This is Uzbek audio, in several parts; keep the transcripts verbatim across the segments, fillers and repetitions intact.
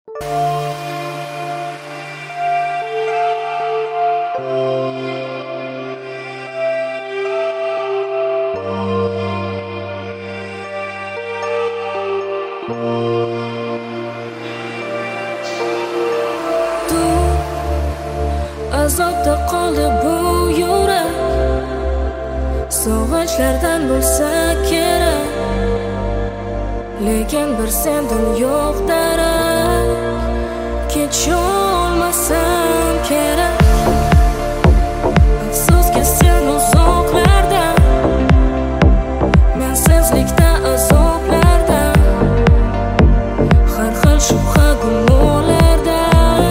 Azobda qoldi bu yurak, sog'inchlardan bo'lsa kerak, lekin bir sendan yo'q darak, kecholmasam kerak. Afsuski sen uzoqlarda, mensizlikda azoblarda, har xil shubha gumonlarda,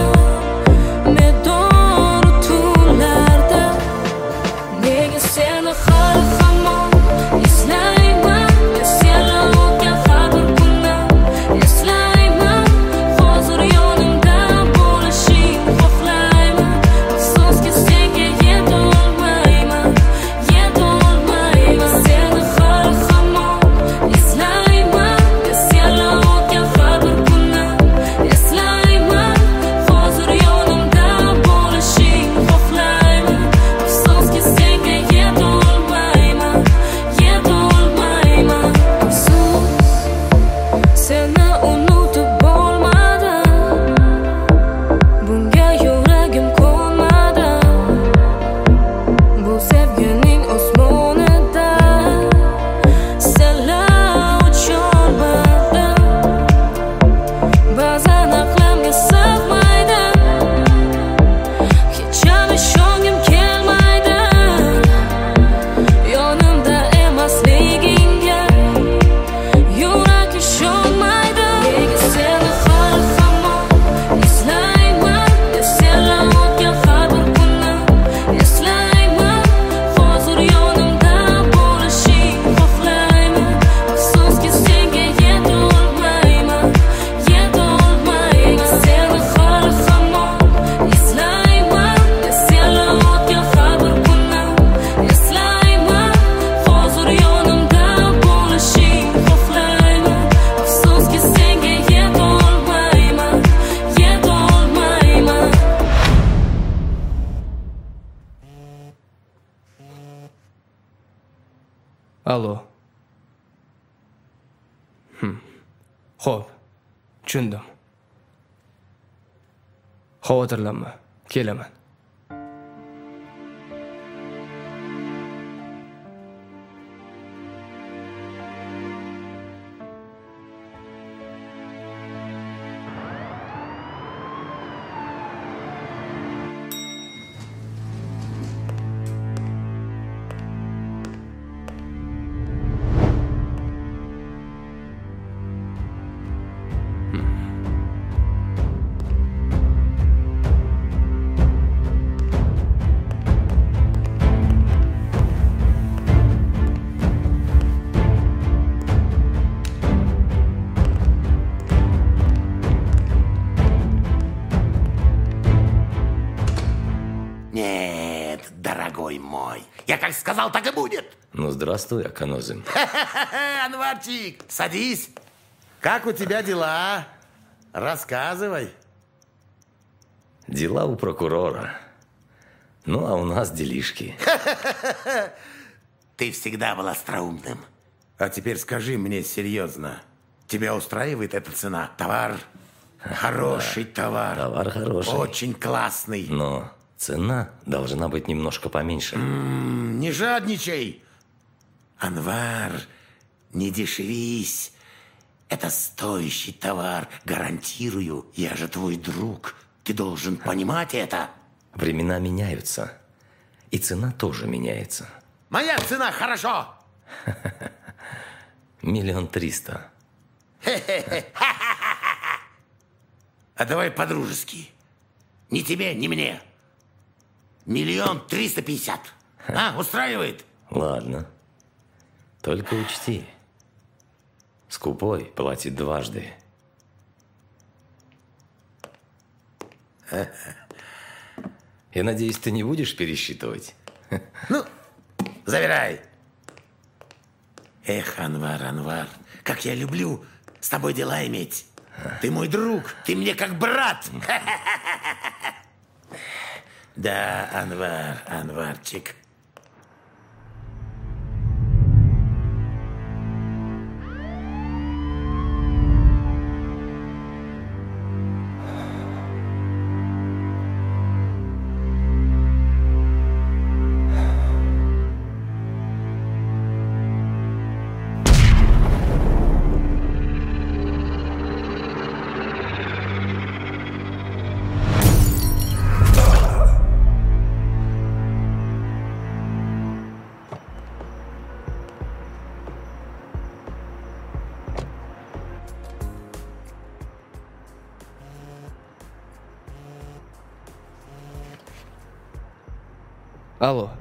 medoru tunlarda. Nega seni hali hamon eslayman, esla o'tgan har bir kunni eslayman. Hozir yonimda bo'lishing xohlayman. Afsuski senga yetolmayman, yetolmayman. Seni hali hamon eslayman, esla o'tgan har bir kunni eslayman. Hozir yonimda bo'lishing xohlayman. Afsuski senga yetolmayman, yetolmayman. Afsus, seni unutib bo'lmadim, bunga yuragim ko'nmadi. Bu sevgining osmonida senlar ucholmadim. Ba'zan aqlimga sig'maydi, hech ham ishongim kelmaydi. Yonimda emasligingga yurak ishonmaydi. Nega seni hali hamon eslayman, esla o'tgan har bir kunni eslayman. Hozir yonimda bo'lishing xohlayman. Afsuski senga yetolmayman, yetolmayman. Seni hali hamon eslayman, esla o'tgan har bir kunni eslayman. Hozir yonimda bo'lishing xohlayman. Afsuski senga yetolmayman, yetolmayman. Allo. Hm. Xo'p, tushundim. Xavotirlanma, kelaman. Нет, дорогой мой, я как сказал, так и будет. Ну, здравствуй, Аканозим. Анварчик, садись. Как у тебя дела? Рассказывай. Дела у прокурора. Ну, а у нас делишки. Ты всегда был остроумным. А теперь скажи мне серьезно. Тебя устраивает эта цена? Товар хороший, товар. Товар хороший. Очень классный. Но цена должна быть немножко поменьше. М-м, не жадничай. Анвар, не дешевись. Это стоящий товар, гарантирую. Я же твой друг. Ты должен понимать это. Времена меняются. И цена тоже меняется. Моя цена хорошо. Миллион триста. А давай по-дружески. Ни тебе, ни мне. Миллион триста пятьдесят. А, устраивает? Ладно. Только учти. Скупой платит дважды. Я надеюсь, ты не будешь пересчитывать? Ну, забирай. Эх, Анвар, Анвар, как я люблю с тобой дела иметь. Ты мой друг, ты мне как брат. Да, Анвар, Анварчик. Alo.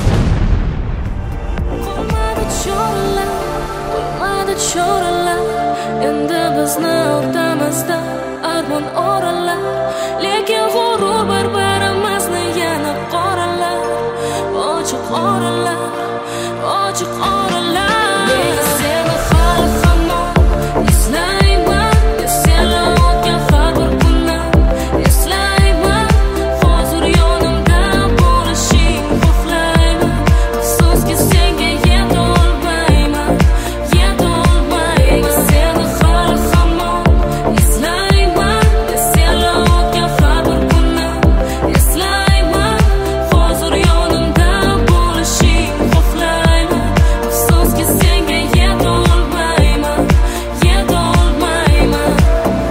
Qolmadi choralar, qolmadi choralar. Endi bizni o'rtamizda armon oralar. Lekin g'urur bir-birimizni yana qoralar. Ochiq oralar, ochiq oralar. Nega seni hali hamon eslayman? Esla o'tgan har bir kunni eslayman. Hozir yonimda bo'lishing xohlayman. Afsuski senga yetolmayman, yetolmayman. Seni hali hamon eslayman. Esla o'tgan har bir kunni eslayman. Hozir yonimda bo'lishing xohlayman. Afsuski senga yetolmayman, yetolmayman.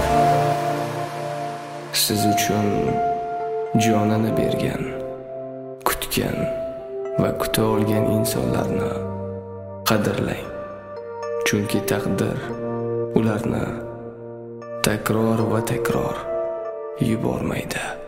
Siz uchun jonini bergan, kutgan va kuta olgan insonlarni qadrlang. Chunki taqdir ularni takror va takror yubormaydi.